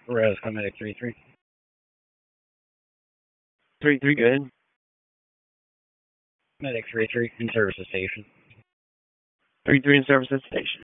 Roscoe Medic 3-3. 3-3, go ahead. Medic 3-3 in service at station. 3-3 in service at station.